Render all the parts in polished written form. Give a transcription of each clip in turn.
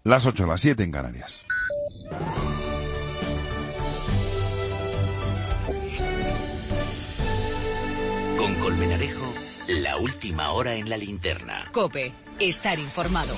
Las 8, las 7 en Canarias. Con Colmenarejo, la última hora en la linterna. COPE, estar informado.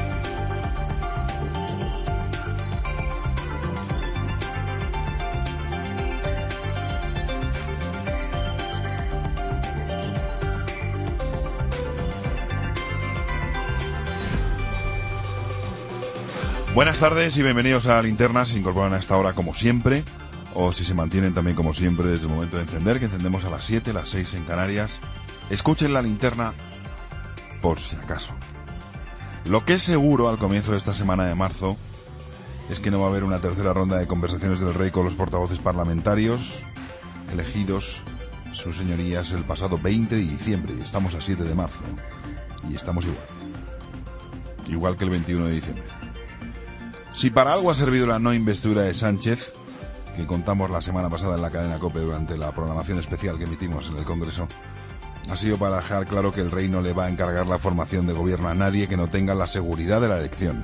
Buenas tardes y bienvenidos a la linterna. Se incorporan a esta hora como siempre, o si se mantienen también como siempre desde el momento de encender, que encendemos a las 7, las 6 en Canarias. Escuchen la linterna por si acaso. Lo que es seguro al comienzo de esta semana de marzo es que no va a haber una tercera ronda de conversaciones del Rey con los portavoces parlamentarios elegidos, sus señorías, el pasado 20 de diciembre. Y estamos a 7 de marzo. Y estamos igual que el 21 de diciembre. Si para algo ha servido la no investidura de Sánchez, que contamos la semana pasada en la cadena COPE durante la programación especial que emitimos en el Congreso, ha sido para dejar claro que el Rey no le va a encargar la formación de gobierno a nadie que no tenga la seguridad de la elección.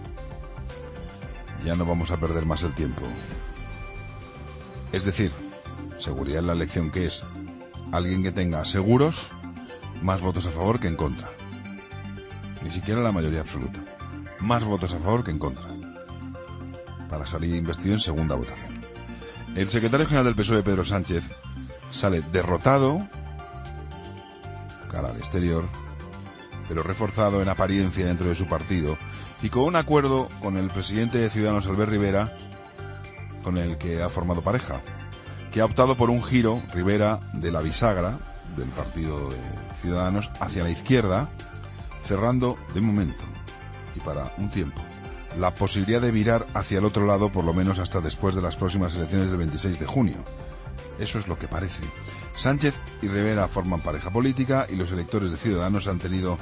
Ya no vamos a perder más el tiempo. Es decir, seguridad en la elección, que es alguien que tenga seguros más votos a favor que en contra. Ni siquiera la mayoría absoluta. Más votos a favor que en contra, para salir investido en segunda votación. El secretario general del PSOE, Pedro Sánchez, sale derrotado, cara al exterior, pero reforzado en apariencia dentro de su partido, y con un acuerdo con el presidente de Ciudadanos, Albert Rivera, con el que ha formado pareja, que ha optado por un giro, Rivera, de la bisagra del partido de Ciudadanos hacia la izquierda, cerrando, de momento, y para un tiempo, la posibilidad de virar hacia el otro lado, por lo menos hasta después de las próximas elecciones del 26 de junio. Eso es lo que parece. Sánchez y Rivera forman pareja política y los electores de Ciudadanos han tenido,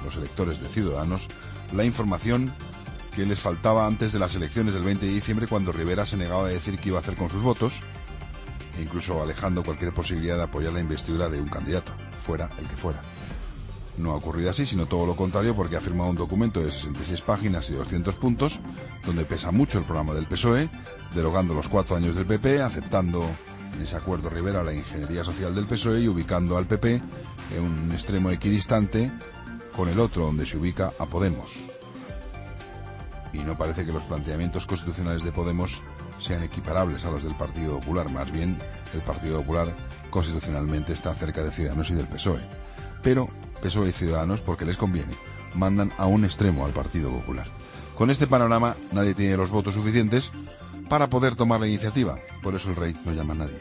la información que les faltaba antes de las elecciones del 20 de diciembre, cuando Rivera se negaba a decir qué iba a hacer con sus votos, e incluso alejando cualquier posibilidad de apoyar la investidura de un candidato, fuera el que fuera. No ha ocurrido así, sino todo lo contrario, porque ha firmado un documento de 66 páginas y 200 puntos, donde pesa mucho el programa del PSOE, derogando los 4 años del PP, aceptando en ese acuerdo Rivera la ingeniería social del PSOE y ubicando al PP en un extremo equidistante con el otro, donde se ubica a Podemos. Y no parece que los planteamientos constitucionales de Podemos sean equiparables a los del Partido Popular. Más bien, el Partido Popular constitucionalmente está cerca de Ciudadanos y del PSOE. Pero PSOE y Ciudadanos, porque les conviene, mandan a un extremo al Partido Popular. Con este panorama, nadie tiene los votos suficientes para poder tomar la iniciativa. Por eso el Rey no llama a nadie.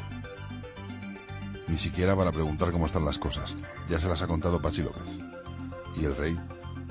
Ni siquiera para preguntar cómo están las cosas. Ya se las ha contado Pachi López. Y el Rey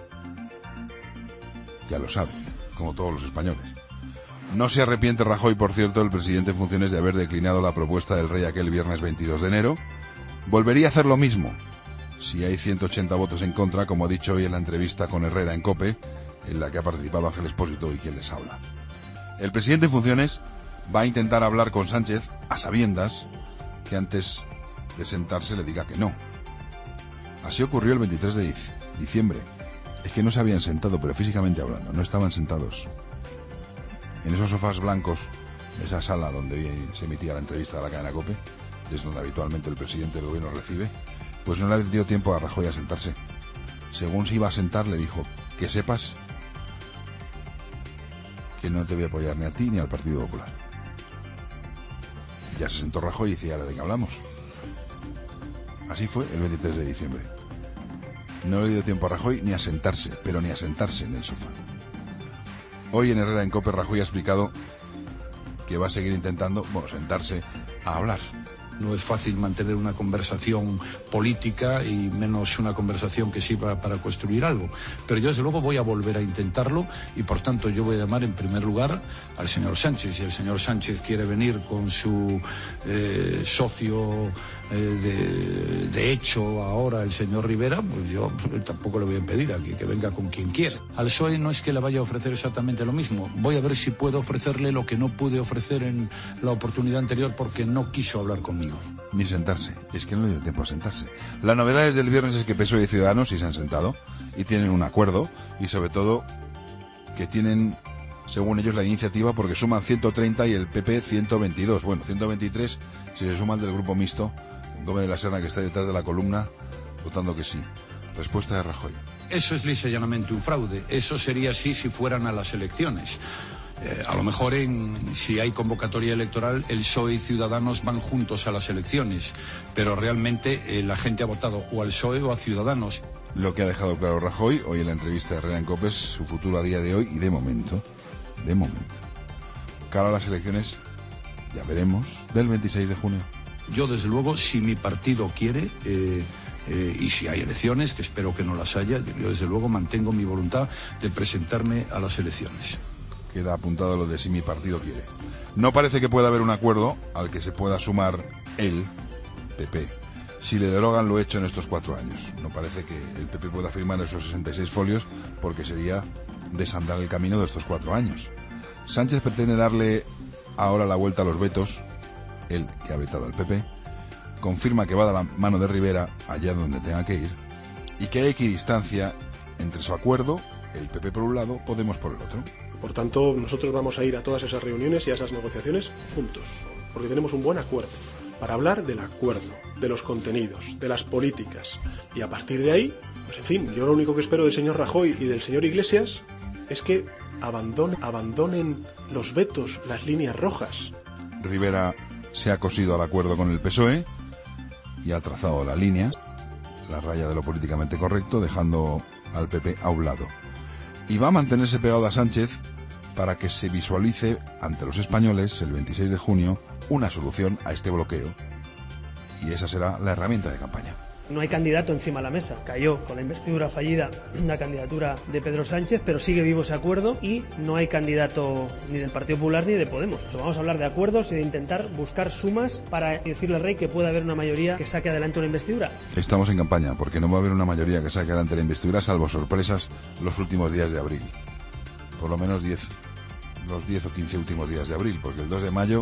ya lo sabe, como todos los españoles. No se arrepiente Rajoy, por cierto, el presidente en funciones, de haber declinado la propuesta del Rey aquel viernes 22 de enero. Volvería a hacer lo mismo si hay 180 votos en contra, como ha dicho hoy en la entrevista con Herrera en COPE, en la que ha participado Ángel Expósito y quien les habla. El presidente en funciones va a intentar hablar con Sánchez a sabiendas que antes de sentarse le diga que no. Así ocurrió el 23 de diciembre. Es que no se habían sentado, pero físicamente hablando, no estaban sentados. En esos sofás blancos, esa sala donde se emitía la entrevista de la cadena COPE, desde donde habitualmente el presidente del gobierno recibe, pues no le dio tiempo a Rajoy a sentarse. Según se iba a sentar, le dijo: que sepas que no te voy a apoyar ni a ti ni al Partido Popular. Ya se sentó Rajoy y decía: ¿ahora de qué hablamos? Así fue el 23 de diciembre. No le dio tiempo a Rajoy ni a sentarse, pero ni a sentarse en el sofá. Hoy en Herrera en COPE, Rajoy ha explicado que va a seguir intentando, sentarse a hablar. No es fácil mantener una conversación política y menos una conversación que sirva para construir algo. Pero yo desde luego voy a volver a intentarlo y por tanto yo voy a llamar en primer lugar al señor Sánchez. Si el señor Sánchez quiere venir con su socio de hecho ahora, el señor Rivera, pues yo tampoco le voy a impedir aquí que venga con quien quiera. Al PSOE no es que le vaya a ofrecer exactamente lo mismo. Voy a ver si puedo ofrecerle lo que no pude ofrecer en la oportunidad anterior porque no quiso hablar conmigo. Ni sentarse, es que no le dio tiempo a sentarse. La novedad desde el viernes es que PSOE y Ciudadanos sí se han sentado y tienen un acuerdo, y sobre todo que tienen, según ellos, la iniciativa porque suman 130 y el PP 122. Bueno, 123 si se suman del grupo mixto, Gómez de la Serna, que está detrás de la columna, votando que sí. Respuesta de Rajoy. Eso es lisa y llanamente un fraude. Eso sería así si fueran a las elecciones. A lo mejor si hay convocatoria electoral, el PSOE y Ciudadanos van juntos a las elecciones, pero realmente la gente ha votado o al PSOE o a Ciudadanos. Lo que ha dejado claro Rajoy hoy en la entrevista de Herrera en COPE es su futuro a día de hoy y de momento, cara a las elecciones, ya veremos, del 26 de junio. Yo, desde luego, si mi partido quiere, y si hay elecciones, que espero que no las haya, yo desde luego mantengo mi voluntad de presentarme a las elecciones. Queda apuntado lo de si mi partido quiere. No parece que pueda haber un acuerdo al que se pueda sumar el PP si le derogan lo hecho en estos 4 años. No parece que el PP pueda firmar esos 66 folios porque sería desandar el camino de estos 4 años. Sánchez pretende darle ahora la vuelta a los vetos, él que ha vetado al PP, confirma que va de la mano de Rivera allá donde tenga que ir y que hay equidistancia entre su acuerdo, el PP por un lado, Podemos por el otro. Por tanto, nosotros vamos a ir a todas esas reuniones y a esas negociaciones juntos, porque tenemos un buen acuerdo para hablar del acuerdo, de los contenidos, de las políticas. Y a partir de ahí, pues en fin, yo lo único que espero del señor Rajoy y del señor Iglesias es que abandonen los vetos, las líneas rojas. Rivera se ha cosido al acuerdo con el PSOE y ha trazado la línea, la raya de lo políticamente correcto, dejando al PP a un lado. Y va a mantenerse pegado a Sánchez para que se visualice ante los españoles el 26 de junio una solución a este bloqueo. Y esa será la herramienta de campaña. No hay candidato encima de la mesa. Cayó con la investidura fallida la candidatura de Pedro Sánchez, pero sigue vivo ese acuerdo y no hay candidato ni del Partido Popular ni de Podemos. Vamos a hablar de acuerdos y de intentar buscar sumas para decirle al rey que pueda haber una mayoría que saque adelante una investidura. Estamos en campaña porque no va a haber una mayoría que saque adelante la investidura, salvo sorpresas los últimos días de abril. Por lo menos los 10 o 15 últimos días de abril, porque el 2 de mayo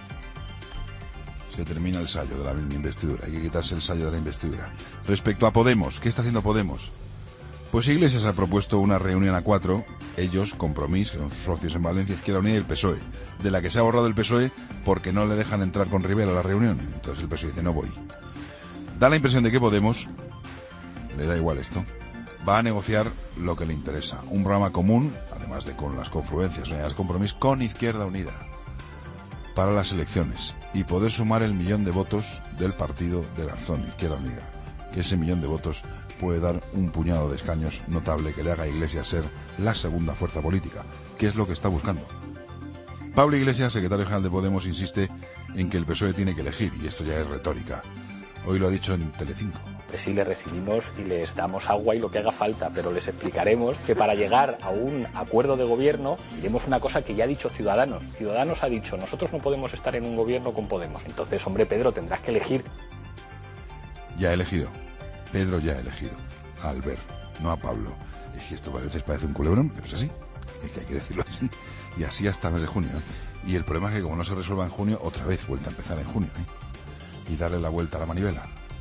se termina el sallo de la investidura. Hay que quitarse el sallo de la investidura. Respecto a Podemos, ¿qué está haciendo Podemos? Pues Iglesias ha propuesto una reunión a 4, ellos, Compromís, que son sus socios en Valencia, Izquierda Unida y el PSOE, de la que se ha borrado el PSOE porque no le dejan entrar con Rivera a la reunión. Entonces el PSOE dice, no voy. Da la impresión de que Podemos, le da igual esto, va a negociar lo que le interesa. Un programa común, además de con las confluencias, unidades Compromís, con Izquierda Unida, para las elecciones y poder sumar el 1.000.000 de votos del partido de Garzón, Izquierda Unida, que ese 1.000.000 de votos puede dar un puñado de escaños notable que le haga a Iglesias ser la segunda fuerza política, que es lo que está buscando. Pablo Iglesias, secretario general de Podemos, insiste en que el PSOE tiene que elegir, y esto ya es retórica. Hoy lo ha dicho en Telecinco. Sí, les recibimos y les damos agua y lo que haga falta, pero les explicaremos que para llegar a un acuerdo de gobierno diremos una cosa que ya ha dicho Ciudadanos. Ciudadanos ha dicho, nosotros no podemos estar en un gobierno con Podemos. Entonces, hombre, Pedro, tendrás que elegir. Ya ha elegido. Pedro ya ha elegido. A Albert, no a Pablo. Es que esto a veces parece un culebrón, pero es así. Es que hay que decirlo así. Y así hasta el mes de junio. Y el problema es que como no se resuelva en junio, otra vez vuelta a empezar en junio. Y darle la vuelta a la manivela.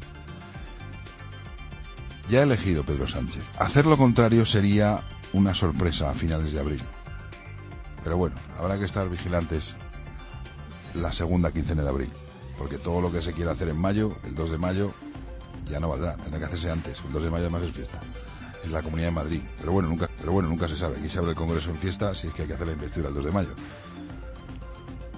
Ya ha elegido Pedro Sánchez. Hacer lo contrario sería una sorpresa a finales de abril. Pero bueno, habrá que estar vigilantes la segunda quincena de abril. Porque todo lo que se quiera hacer en mayo, el 2 de mayo, ya no valdrá. Tendrá que hacerse antes. El 2 de mayo además es fiesta. Es la Comunidad de Madrid. Pero bueno, nunca se sabe. Aquí se abre el Congreso en fiesta si es que hay que hacer la investidura el 2 de mayo.